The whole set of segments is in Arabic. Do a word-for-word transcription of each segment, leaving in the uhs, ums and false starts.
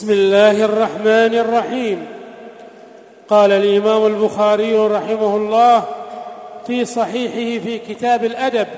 بسم الله الرحمن الرحيم. قال الإمام البخاري رحمه الله في صحيحه في كتاب الأدب: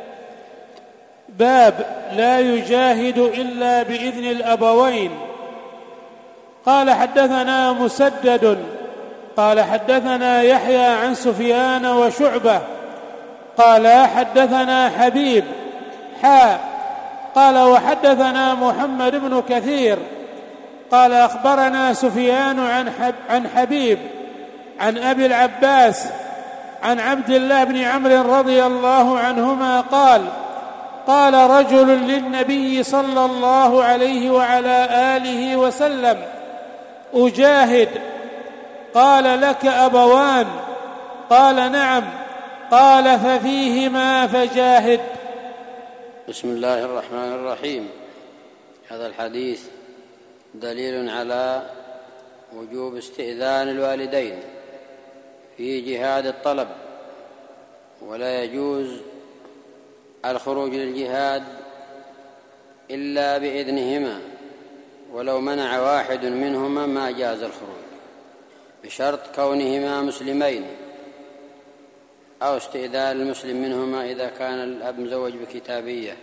باب لا يجاهد إلا بإذن الأبوين. قال حدثنا مسدد قال حدثنا يحيى عن سفيان وشعبة قال حدثنا حبيب حا قال وحدثنا محمد بن كثير قال أخبرنا سفيان عن, حب عن حبيب عن أبي العباس عن عبد الله بن عمرو رضي الله عنهما قال: قال رجل للنبي صلى الله عليه وعلى آله وسلم: أجاهد؟ قال: لك أبوان؟ قال: نعم. قال: ففيهما فجاهد. بسم الله الرحمن الرحيم. هذا الحديث دليل على وجوب استئذان الوالدين في جهاد الطلب، ولا يجوز الخروج للجهاد إلا بإذنهما، ولو منع واحد منهما ما جاز الخروج بشرط كونهما مسلمين، أو استئذان المسلم منهما إذا كان الأب مزوج بكتابية،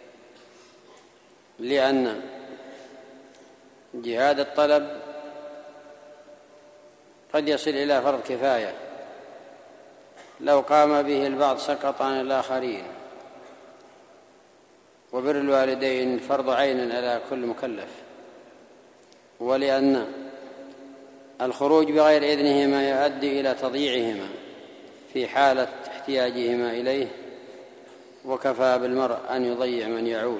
لأن جهاد الطلب قد يصل إلى فرض كفاية، لو قام به البعض سقط عن الآخرين، وبر الوالدين فرض عين على كل مكلف، ولأن الخروج بغير إذنهما يؤدي إلى تضييعهما في حالة احتياجهما إليه، وكفى بالمرء أن يضيع من يعول،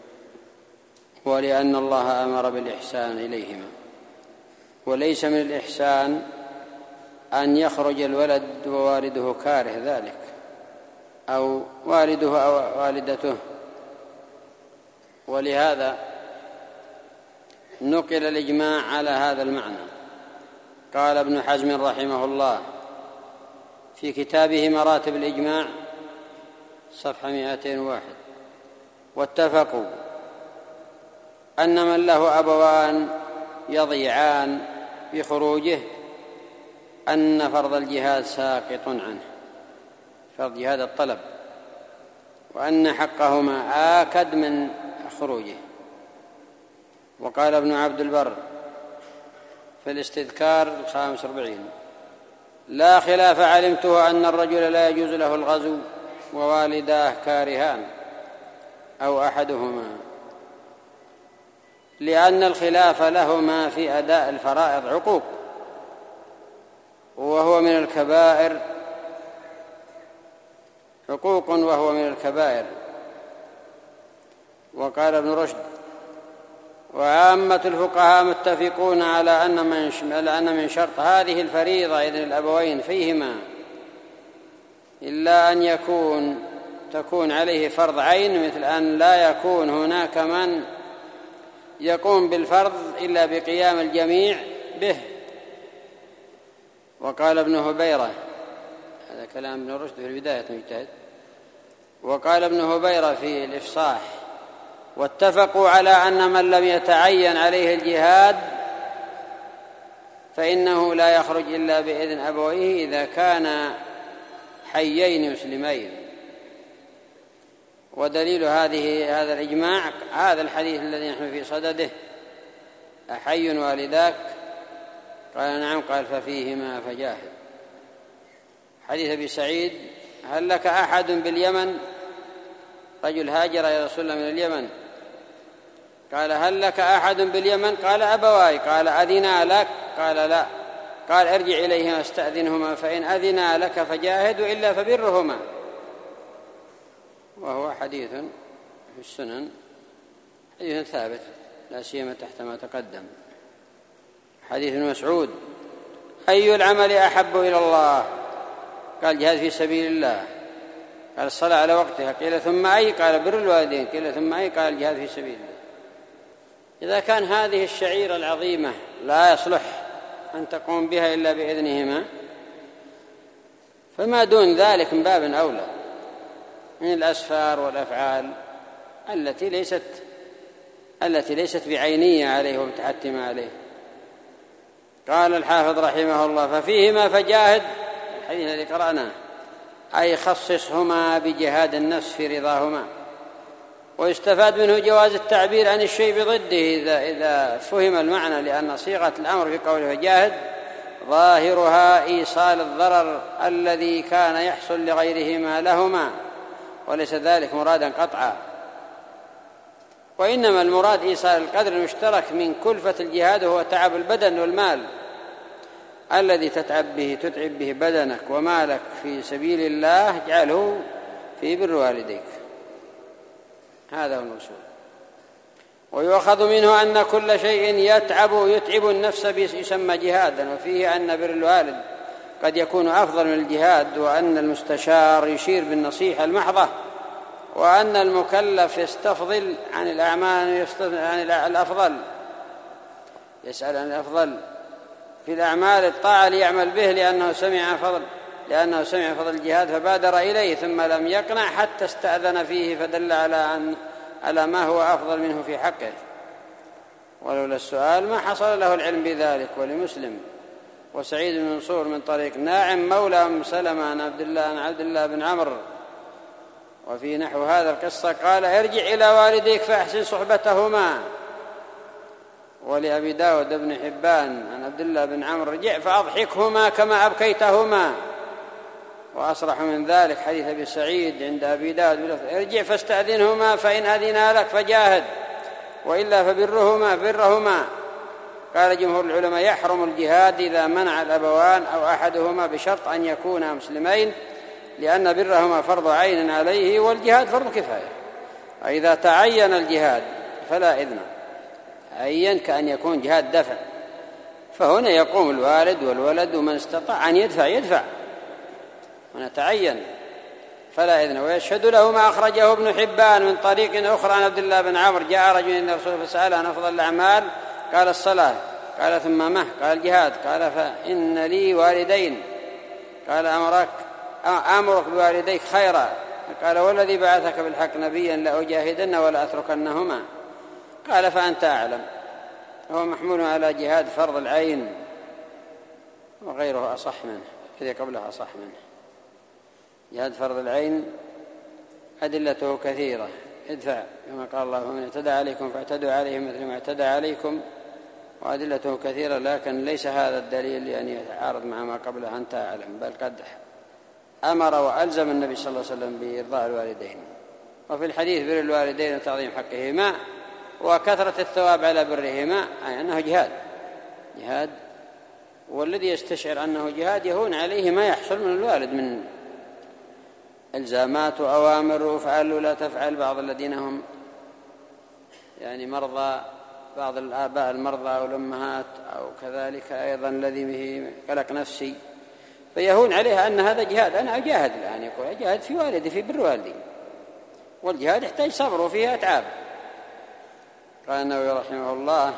ولأن الله أمر بالإحسان إليهما، وليس من الإحسان أن يخرج الولد ووالده كاره ذلك، أو والده أو والدته. ولهذا نقل الإجماع على هذا المعنى. قال ابن حزم رحمه الله في كتابه مراتب الإجماع صفحة مئتين وواحد: واتفقوا أن من له أبوان يضيعان بخروجه أن فرض الجهاد ساقط عنه، فرض جهاد الطلب، وأن حقهما آكد من خروجه. وقال ابن عبد البر في الاستذكار الخامس والأربعين: لا خلاف علمته أن الرجل لا يجوز له الغزو ووالداه كارهان أو أحدهما، لأن الخلاف لهما في أداء الفرائض عقوق، وهو من الكبائر حقوق وهو من الكبائر. وقال ابن رشد: وعامة الفقهاء متفقون على أن من أن من شرط هذه الفريضة إذن الأبوين فيهما، إلا أن يكون تكون عليه فرض عين، مثل أن لا يكون هناك من يقوم بالفرض إلا بقيام الجميع به. وقال ابن هبيرة، هذا كلام ابن رشد في البداية المجتهد، وقال ابن هبيرة في الإفصاح: واتفقوا على أن من لم يتعين عليه الجهاد فإنه لا يخرج إلا بإذن أبويه إذا كان حيين مسلمين. ودليل هذه هذا الإجماع هذا الحديث الذي نحن في صدده: أحي والداك؟ قال: نعم. قال: ففيهما فجاهد. حديث أبي سعيد: هل لك أحد باليمن؟ رجل هاجر إلى رسول الله من اليمن، قال: هل لك أحد باليمن؟ قال: أبواي. قال: أذنا لك؟ قال: لا. قال: ارجع إليهما استأذنهما، فإن أذنا لك فجاهد، وإلا فبرهما. وهو حديث في السنن، حديث ثابت لا سيما تحت ما تقدم. حديث ابن مسعود: أي العمل أحب إلى الله؟ قال: جهاد في سبيل الله. قال: الصلاة على وقتها. قيل: ثم أي؟ قال: بر الوالدين. قيل: ثم أي؟ قال: الجهاد في سبيل الله. إذا كان هذه الشعيرة العظيمة لا يصلح أن تقوم بها إلا بإذنهما، فما دون ذلك من باب أولى من الأسفار والأفعال التي ليست التي ليست بعينية عليه ومتحتمة عليه. قال الحافظ رحمه الله: ففيهما فجاهد، الحديث الذي قرأناه، أي خصصهما بجهاد النفس في رضاهما. ويستفاد منه جواز التعبير عن الشيء بضده إذا, إذا فهم المعنى، لأن صيغة الأمر في قوله فجاهد ظاهرها إيصال الضرر الذي كان يحصل لغيرهما لهما، وليس ذلك مرادا قطعا، وإنما المراد إيصال القدر المشترك من كلفة الجهاد، هو تعب البدن والمال الذي تتعب به تتعب به بدنك ومالك في سبيل الله، اجعله في بر والديك. هذا هو المقصود. ويؤخذ منه أن كل شيء يتعب يتعب النفس يسمى جهادا، وفيه أن بر الوالد قد يكون أفضل من الجهاد، وأن المستشار يشير بالنصيحة المحضة، وأن المكلف يستفضل عن الأعمال يستفضل عن الأفضل، يسأل عن الأفضل في الأعمال الطاعة ليعمل به، لأنه سمع فضل لأنه سمع فضل الجهاد فبادر إليه، ثم لم يقنع حتى استأذن فيه، فدل على أن على ما هو أفضل منه في حقه. ولولا السؤال ما حصل له العلم بذلك. ولمسلم وسعيد بن منصور من طريق ناعم مولى أم سلمة عن عبد الله عن عبد الله بن عمرو، وفي نحو هذا القصة قال: ارجع إلى والديك فأحسن صحبتهما. ولأبي داود بن حبان عن عبد الله بن عمرو: ارجع فأضحكهما كما أبكيتهما. وأصرح من ذلك حديث أبي سعيد عند أبي داود: ارجع فاستأذنهما فإن أذنا لك فجاهد، وإلا فبرهما برهما. قال جمهور العلماء: يحرم الجهاد إذا منع الأبوان أو أحدهما بشرط أن يكونا مسلمين، لأن برهما فرض عين عليه والجهاد فرض كفاية. وإذا تعين الجهاد فلا إذن، عين كأن يكون جهاد دفع، فهنا يقوم الوالد والولد ومن استطاع أن يدفع يدفع، هنا تعين فلا إذن. ويشهد له ما أخرجه ابن حبان من طريق أخرى عن عبد الله بن عمرو: جاء رجل إلى الرسول فسأل عن أفضل الأعمال، قال: الصلاة. قال: ثم ما؟ قال: الجهاد. قال: فإن لي والدين. قال: أمرك أمرك بوالديك خيرا. قال: والذي بعثك بالحق نبيا لأجاهدن ولا أتركنهما. قال: فأنت أعلم. هو محمول على جهاد فرض العين، وغيره أصح منه، الذي قبله أصح منه. جهاد فرض العين أدلته كثيرة، ادفع كما قال الله: ومن اعتدى عليكم فاعتدوا عليه مثل ما اعتدى عليكم، وأدلته كثيرة، لكن ليس هذا الدليل لأن يتعارض مع ما قبله أنت أعلم، بل قد أمر وألزم النبي صلى الله عليه وسلم بإرضاء الوالدين. وفي الحديث: بر الوالدين وتعظيم حقهما وكثرة الثواب على برهما، أي أنه جهاد جهاد والذي يستشعر أنه جهاد يهون عليه ما يحصل من الوالد من إلزامات وأوامر وافعل ولا تفعل. بعض الذين هم يعني مرضى، بعض الآباء المرضى أو الأمهات أو كذلك أيضا الذي به قلق نفسي، فيهون عليها أن هذا جهاد، أنا أجاهد الآن، يقول أجاهد في والدي في بر والدي، والجهاد يحتاج صبر وفيه أتعاب. قال النووي رحمه الله: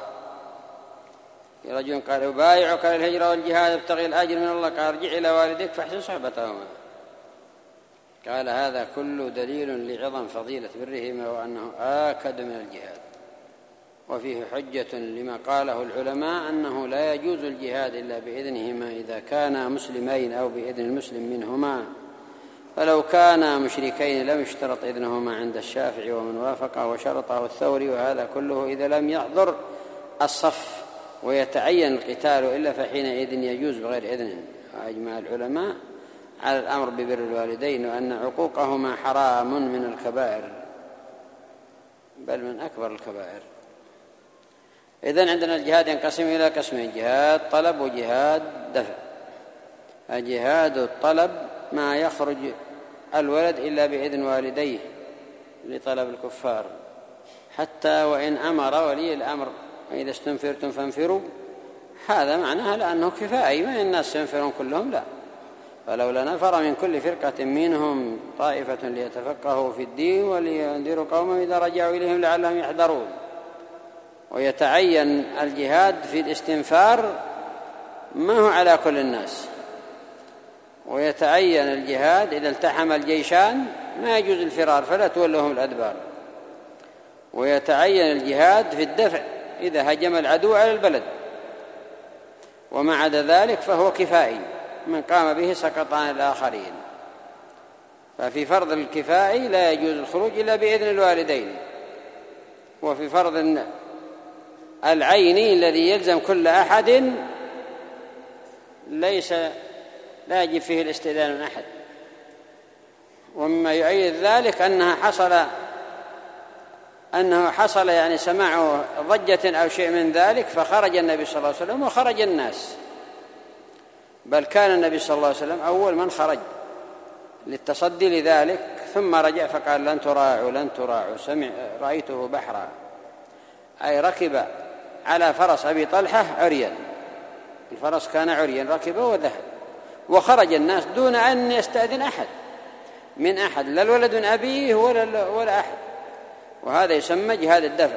رجل قال: أبايعك للهجرة والجهاد ابتغي الأجر من الله. قال: ارجع إلى والديك فاحسن صحبتهما. قال: هذا كله دليل لعظم فضيلة برهما وأنه آكد من الجهاد. وفيه حجة لما قاله العلماء أنه لا يجوز الجهاد إلا بإذنهما إذا كانا مسلمين أو بإذن المسلم منهما، فلو كانا مشركين لم يشترط إذنهما عند الشافعي ومن وافقه، وشرطه الثوري. وهذا كله إذا لم يحضر الصف ويتعين القتال، إلا فحينئذ يجوز بغير إذن. وأجمع العلماء على الأمر ببر الوالدين، وأن عقوقهما حرام من الكبائر، بل من أكبر الكبائر. إذن عندنا الجهاد ينقسم إلى قسمين: جهاد طلب وجهاد دفع. الجهاد الطلب ما يخرج الولد إلا بإذن والديه لطلب الكفار، حتى وإن أمر ولي الأمر: إذا استنفرتم فانفروا. هذا معناها لأنه كفائي، ما الناس ينفرون كلهم، لا، فلولا نفر من كل فرقة منهم طائفة ليتفقهوا في الدين ولينذروا قومهم إذا رجعوا إليهم لعلهم يحذرون. ويتعين الجهاد في الاستنفار ما هو على كل الناس، ويتعين الجهاد إذا التحم الجيشان ما يجوز الفرار فلا تولهم الأدبار. ويتعين الجهاد في الدفع إذا هجم العدو على البلد، وما عدا ذلك فهو كفائي، من قام به سقط عن الآخرين. ففي فرض الكفائي لا يجوز الخروج إلا بإذن الوالدين، وفي فرض العيني الذي يلزم كل أحد ليس لا يجب فيه الاستئذان من أحد. ومما يؤيد ذلك أنها حصل أنه حصل يعني سماع ضجة أو شيء من ذلك، فخرج النبي صلى الله عليه وسلم وخرج الناس، بل كان النبي صلى الله عليه وسلم أول من خرج للتصدي لذلك، ثم رجع فقال لن تراعوا لن تراعوا سمع رأيته بحرا، أي ركب على فرس أبي طلحة عريا، الفرس كان عريا ركبه وذهب، وخرج الناس دون أن يستأذن أحد من أحد، لا الولد من أبيه ولا, ولا أحد. وهذا يسمى جهاد الدفع،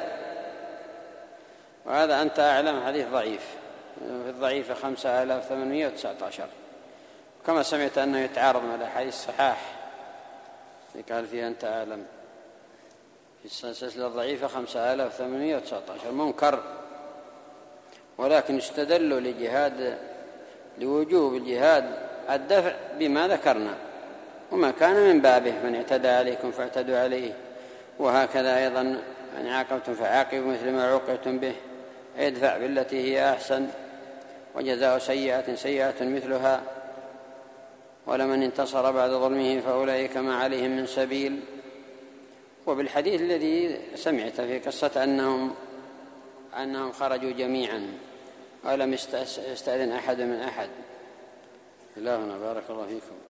وهذا أنت أعلم حديث ضعيف، في الضعيفة خمسة آلاف ثمانمائة وتسعة عشر، كما سمعت أنه يتعارض مع الأحاديث الصحاح قال فيها أنت أعلم، في السلسلة الضعيفة خمسة آلاف ثمانمائة وتسعة عشر منكر. ولكن استدلوا لجهاد لوجوب الجهاد الدفع بما ذكرنا، وما كان من بابه من اعتدى عليكم فاعتدوا عليه، وهكذا أيضا من عاقبتم فعاقبوا مثل ما عوقبتم به، ادفع بالتي هي أحسن، وجزاء سيئة سيئة مثلها، ولمن انتصر بعد ظلمه فأولئك ما عليهم من سبيل. وبالحديث الذي سمعت في قصة أنهم أنهم خرجوا جميعا ولم يستأذن أحد من أحد. إلهنا بارك الله فيكم.